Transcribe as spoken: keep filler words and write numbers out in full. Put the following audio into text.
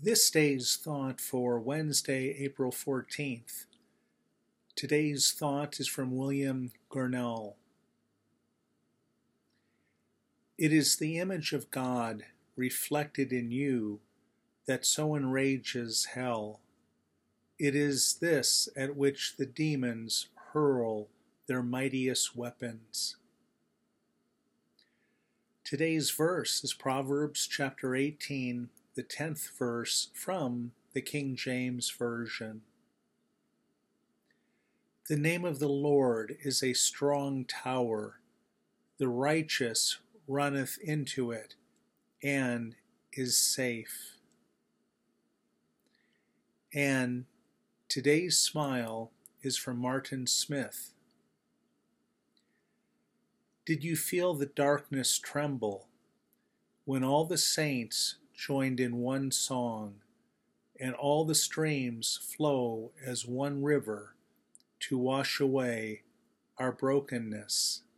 This day's thought for Wednesday, April fourteenth. Today's thought is from William Gurnall. It is the image of God reflected in you that so enrages hell. It is this at which the demons hurl their mightiest weapons. Today's verse is Proverbs chapter eighteen, the tenth verse from the King James Version. The name of the Lord is a strong tower. The righteous runneth into it, and is safe. And today's smile is from Martin Smith. Did you feel the darkness tremble when all the saints joined in one song, and all the streams flow as one river to wash away our brokenness?